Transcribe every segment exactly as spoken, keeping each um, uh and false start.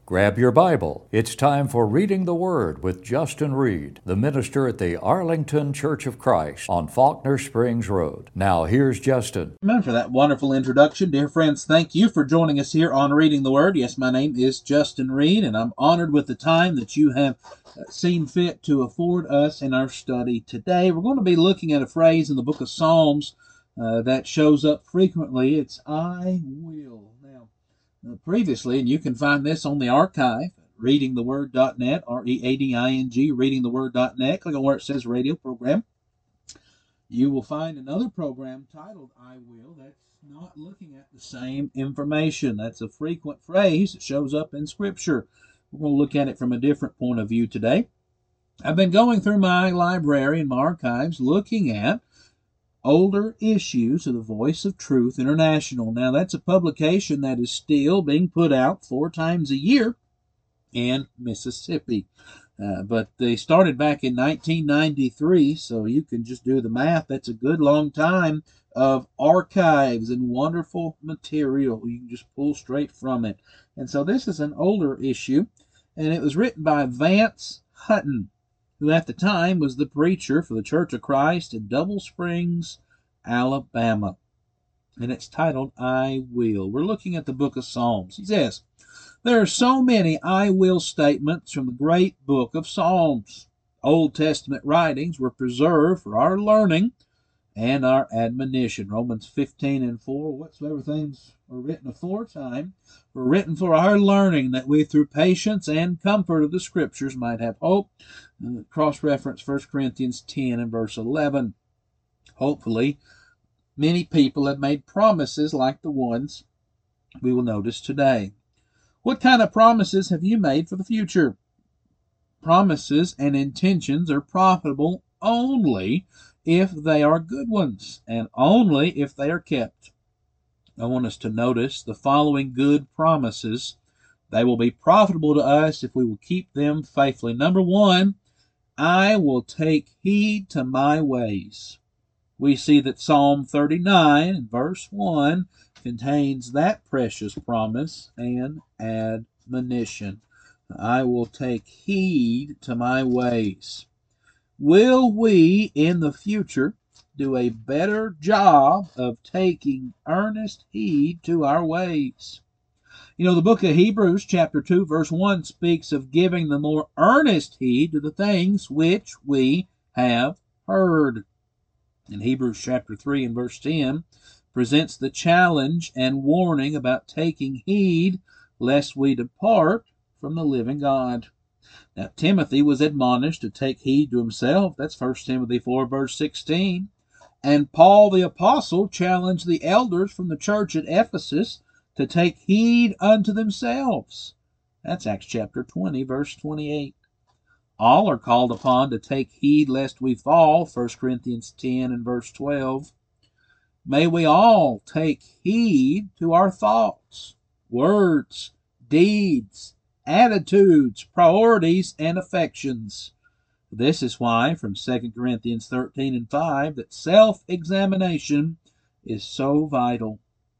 Grab your Bible. It's time for Reading the Word with Justin Reed, the minister at the Arlington Church of Christ on Faulkner Springs Road. Now here's Justin. Amen for that wonderful introduction. Dear friends, thank you for joining us here on Reading the Word. Yes, my name is Justin Reed, and I'm honored with the time that you have seen fit to afford us in our study today. We're going to be looking at a phrase in the book of Psalms uh, that shows up frequently. It's I will. Now, uh, previously, and you can find this on the archive, reading the word dot net, R E A D I N G, reading the word dot net. Click on where it says radio program. You will find another program titled I Will that's not looking at the same information. That's a frequent phrase that shows up in Scripture. We're going to look at it from a different point of view today. I've been going through my library and my archives looking at older issues of the Voice of Truth International. Now, that's a publication that is still being put out four times a year in Mississippi. Uh, but they started back in nineteen ninety-three, so you can just do the math. That's a good long time of archives and wonderful material. You can just pull straight from it. And so this is an older issue, and it was written by Vance Hutton, who at the time was the preacher for the Church of Christ in Double Springs, Alabama. And it's titled I Will. We're looking at the book of Psalms. He says, there are so many I will statements from the great book of Psalms. Old Testament writings were preserved for our learning and our admonition. Romans fifteen and four, whatsoever things are written aforetime were written for our learning, that we through patience and comfort of the Scriptures might have hope. Cross-reference First Corinthians ten and verse eleven. Hopefully, many people have made promises like the ones we will notice today. What kind of promises have you made for the future? Promises and intentions are profitable only if they are good ones, and only if they are kept. I want us to notice the following good promises. They will be profitable to us if we will keep them faithfully. Number one, I will take heed to my ways. We see that Psalm thirty-nine and verse one contains that precious promise and admonition. I will take heed to my ways. Will we in the future do a better job of taking earnest heed to our ways? You know, the book of Hebrews chapter two verse one speaks of giving the more earnest heed to the things which we have heard. In Hebrews chapter three and verse ten presents the challenge and warning about taking heed lest we depart from the living God. Now, Timothy was admonished to take heed to himself. That's First Timothy four verse sixteen. And Paul the apostle challenged the elders from the church at Ephesus to take heed unto themselves. That's Acts chapter twenty verse twenty-eight. All are called upon to take heed lest we fall, First Corinthians ten and verse twelve. May we all take heed to our thoughts, words, deeds, attitudes, priorities, and affections. This is why, from Second Corinthians thirteen and five, that self-examination is so vital.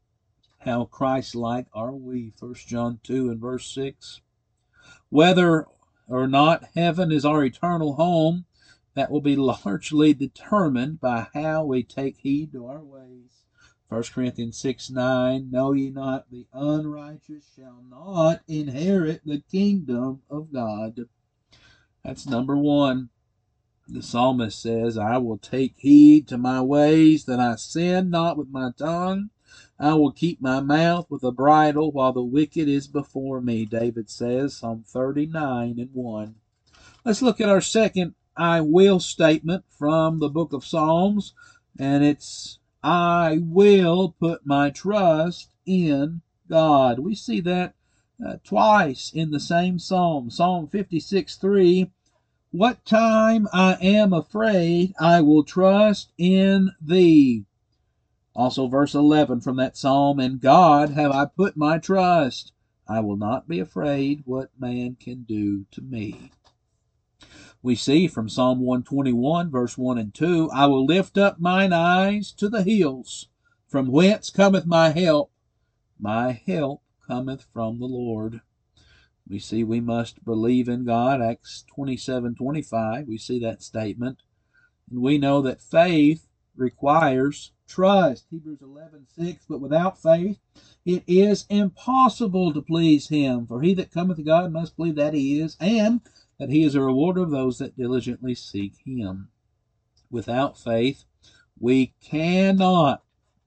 How Christ-like are we, First John two and verse six. Whether or not heaven is our eternal home, that will be largely determined by how we take heed to our ways. First Corinthians six nine, know ye not the unrighteous shall not inherit the kingdom of God. That's number one. The psalmist says, I will take heed to my ways, that I sin not with my tongue. I will keep my mouth with a bridle while the wicked is before me, David says, Psalm thirty-nine and one. Let's look at our second I will statement from the book of Psalms, and it's, I will put my trust in God. We see that uh, twice in the same psalm. Psalm fifty-six three, what time I am afraid, I will trust in thee. Also verse eleven from that psalm, in God have I put my trust. I will not be afraid what man can do to me. We see from Psalm one twenty-one, verse one and two, I will lift up mine eyes to the hills, from whence cometh my help. My help cometh from the Lord. We see we must believe in God, Acts twenty-seven twenty-five. We see that statement. And we know that faith requires trust. Hebrews eleven six. But without faith it is impossible to please him. For he that cometh to God must believe that he is, and that he is a rewarder of those that diligently seek him. Without faith we cannot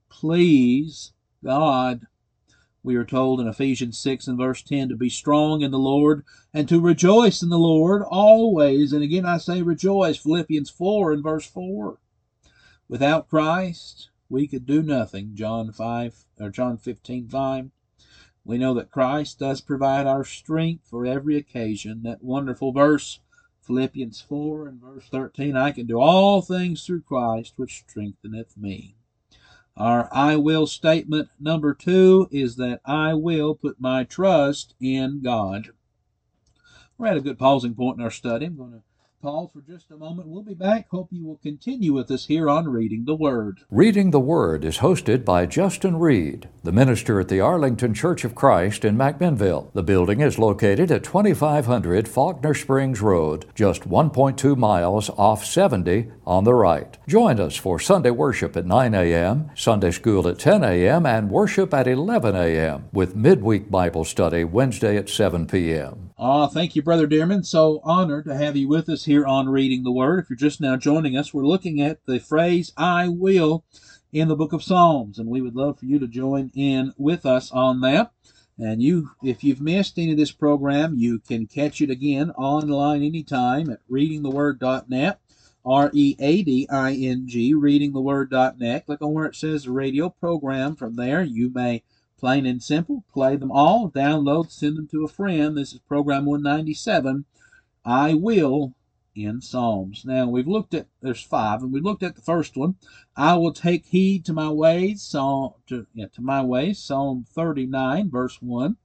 please God. We are told in Ephesians six and verse ten to be strong in the Lord and to rejoice in the Lord always. And again I say rejoice. Philippians four and verse four. Without Christ we could do nothing. John five or John fifteen five. We know that Christ does provide our strength for every occasion. That wonderful verse, Philippians four and verse thirteen. I can do all things through Christ which strengtheneth me. Our I will statement number two is that I will put my trust in God. We're at a good pausing point in our study. I'm going to pause for just a moment. We'll be back. Hope you will continue with us here on Reading the Word. Reading the Word is hosted by Justin Reed, the minister at the Arlington Church of Christ in McMinnville. The building is located at twenty-five hundred Faulkner Springs Road, just one point two miles off seventy on the right. Join us for Sunday worship at nine a.m., Sunday school at ten a.m., and worship at eleven a.m., with midweek Bible study Wednesday at seven p.m. Ah, thank you, Brother Dearman. So honored to have you with us here on Reading the Word. If you're just now joining us, we're looking at the phrase, I will, in the book of Psalms, and we would love for you to join in with us on that. And you, if you've missed any of this program, you can catch it again online anytime at reading the word dot net, R E A D I N G, reading the word dot net. Click on where it says radio program. From there, you may plain and simple, play them all, download, send them to a friend. This is program one ninety-seven, I will, in Psalms. Now, we've looked at, there's five, and we looked at the first one, I will take heed to my ways, Psalm, to, yeah, to my ways, Psalm thirty-nine, verse one.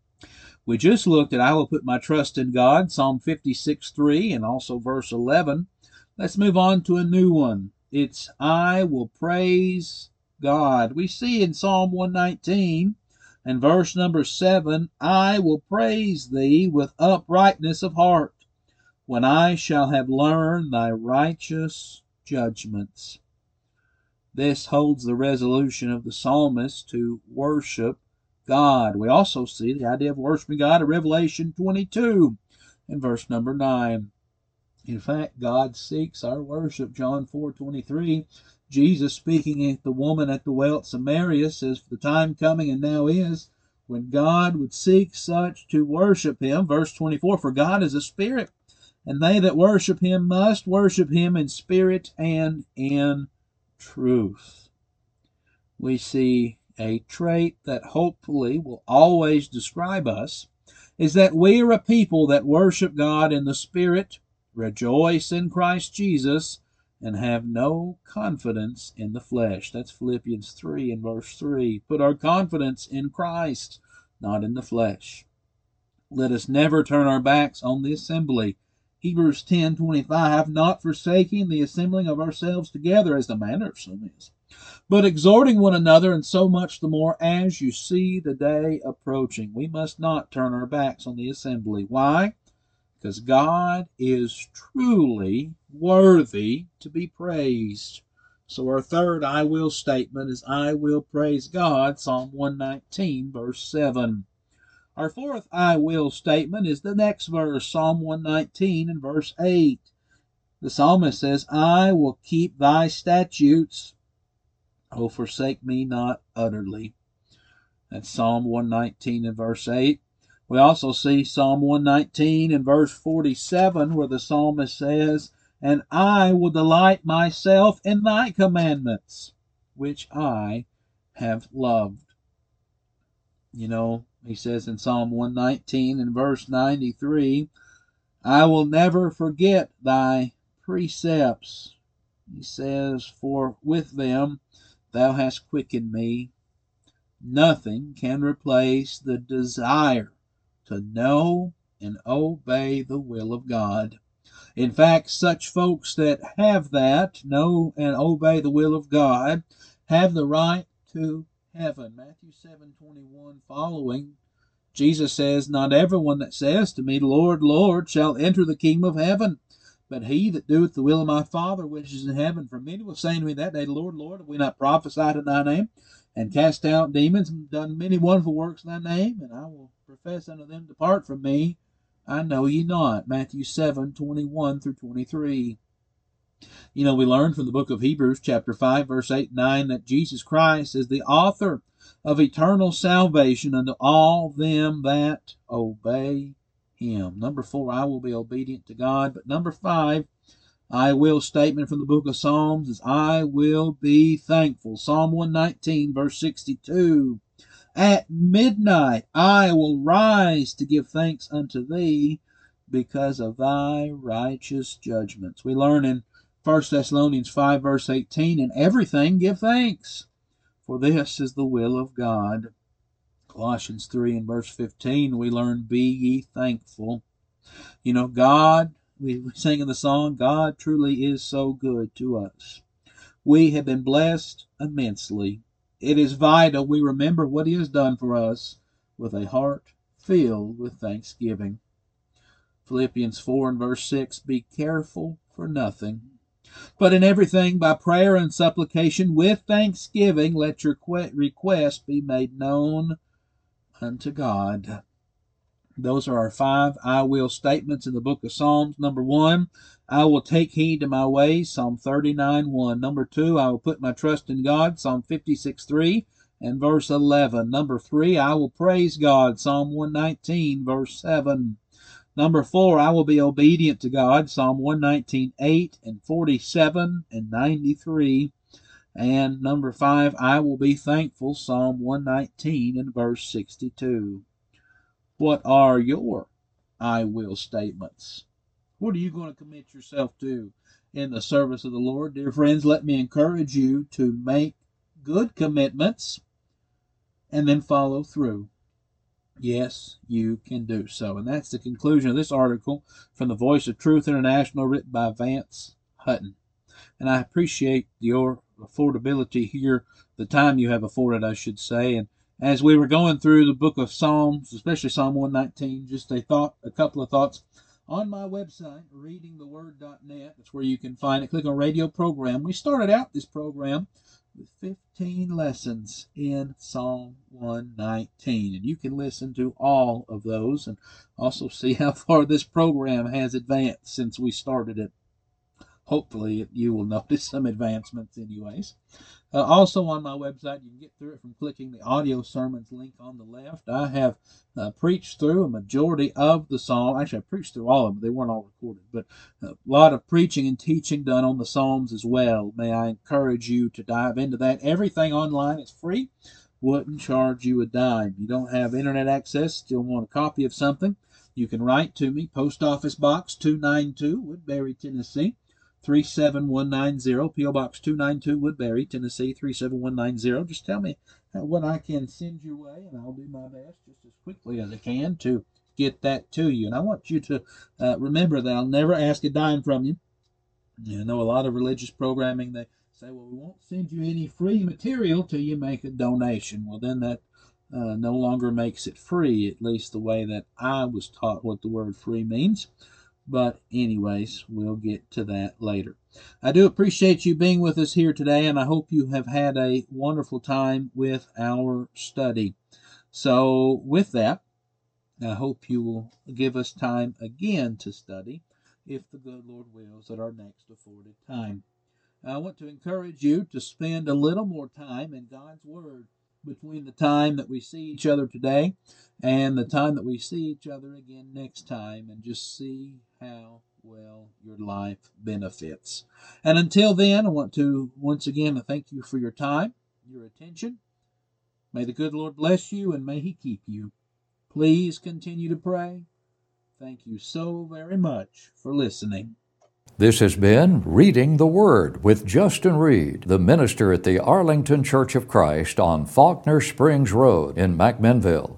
We just looked at, I will put my trust in God, Psalm fifty-six three, and also verse eleven. Let's move on to a new one. It's, I will praise God. We see in Psalm one nineteen and verse number seven, I will praise thee with uprightness of heart, when I shall have learned thy righteous judgments. This holds the resolution of the psalmist to worship God. We also see the idea of worshiping God in Revelation twenty-two and verse number nine. In fact, God seeks our worship. John four twenty-three. Jesus, speaking at the woman at the well at Samaria, says, the time coming and now is, when God would seek such to worship him. Verse twenty-four, for God is a spirit, and they that worship him must worship him in spirit and in truth. We see a trait that hopefully will always describe us, is that we are a people that worship God in the spirit, rejoice in Christ Jesus, and have no confidence in the flesh. That's Philippians three and verse three. Put our confidence in Christ, not in the flesh. Let us never turn our backs on the assembly. Hebrews ten twenty-five, not forsaking the assembling of ourselves together, as the manner of some is, but exhorting one another, and so much the more as you see the day approaching. We must not turn our backs on the assembly. Why? Because God is truly worthy to be praised. So our third I will statement is I will praise God, Psalm one nineteen, verse seven. Our fourth I will statement is the next verse, Psalm one nineteen and verse eight. The psalmist says, I will keep thy statutes, O forsake me not utterly. That's Psalm one nineteen and verse eight. We also see Psalm one nineteen and verse forty-seven, where the psalmist says, and I will delight myself in thy commandments, which I have loved. You know, he says in Psalm one nineteen and verse ninety-three, I will never forget thy precepts. He says, for with them thou hast quickened me. Nothing can replace the desire to know and obey the will of God. In fact, such folks that have that, know and obey the will of God, have the right to heaven. Matthew seven twenty-one following Jesus says, "Not everyone that says to me, Lord, Lord, shall enter the kingdom of heaven, but he that doeth the will of my Father which is in heaven. For many will say to me that day, Lord, Lord, have we not prophesied in thy name, and cast out demons, and done many wonderful works in thy name? And I will profess unto them, Depart from me, I know ye not." Matthew seven, twenty-one through twenty-three. You know, we learned from the book of Hebrews, chapter five, verse eight and nine, that Jesus Christ is the author of eternal salvation unto all them that obey him. Number four, I will be obedient to God. But number five, I will statement from the book of Psalms is I will be thankful. Psalm one nineteen, verse sixty-two. At midnight I will rise to give thanks unto thee because of thy righteous judgments. We learn in First Thessalonians five, verse eighteen, in everything give thanks, for this is the will of God. Colossians three and verse fifteen, we learn, be ye thankful. You know, God, we sing in the song, God truly is so good to us. We have been blessed immensely. It is vital we remember what he has done for us with a heart filled with thanksgiving. Philippians four and verse six, be careful for nothing, but in everything by prayer and supplication with thanksgiving let your request be made known unto God. Those are our five I will statements in the book of Psalms. Number one, I will take heed to my ways, Psalm thirty-nine, one. Number two, I will put my trust in God, Psalm fifty-six, three and verse eleven. Number three, I will praise God, Psalm one nineteen, verse seven. Number four, I will be obedient to God, Psalm one nineteen, eight and forty-seven and ninety-three. And number five, I will be thankful, Psalm one nineteen and verse sixty-two. What are your I will statements? What are you going to commit yourself to in the service of the Lord? Dear friends, let me encourage you to make good commitments and then follow through. Yes, you can do so. And that's the conclusion of this article from the Voice of Truth International, written by Vance Hutton. And I appreciate your affordability here, the time you have afforded, I should say. And as we were going through the book of Psalms, especially Psalm one nineteen, just a thought, a couple of thoughts. On my website, reading the word dot net, that's where you can find it. Click on radio program. We started out this program with fifteen lessons in Psalm one nineteen, and you can listen to all of those and also see how far this program has advanced since we started it. Hopefully you will notice some advancements anyways. Uh, also on my website, you can get through it from clicking the audio sermons link on the left. I have uh, preached through a majority of the Psalm. Actually, I preached through all of them. They weren't all recorded, but a lot of preaching and teaching done on the Psalms as well. May I encourage you to dive into that. Everything online is free. Wouldn't charge you a dime. You don't have internet access, still want a copy of something, you can write to me, Post Office Box two ninety-two, Woodbury, Tennessee, three seven one nine zero, P O Box two ninety-two, Woodbury, Tennessee, three seven one nine zero. Just tell me what I can send your way, and I'll do my best just as quickly as I can to get that to you. And I want you to uh, remember that I'll never ask a dime from you. You know, a lot of religious programming, they say, well, we won't send you any free material till you make a donation. Well, then that uh, no longer makes it free, at least the way that I was taught what the word free means. But anyways, we'll get to that later. I do appreciate you being with us here today, and I hope you have had a wonderful time with our study. So with that, I hope you will give us time again to study, if the good Lord wills, at our next afforded time. I want to encourage you to spend a little more time in God's Word between the time that we see each other today and the time that we see each other again next time, and just see how well your life benefits. And until then, I want to once again thank you for your time, your attention. May the good Lord bless you, and may He keep you. Please continue to pray. Thank you so very much for listening. This has been Reading the Word with Justin Reed, the minister at the Arlington Church of Christ on Faulkner Springs Road in McMinnville.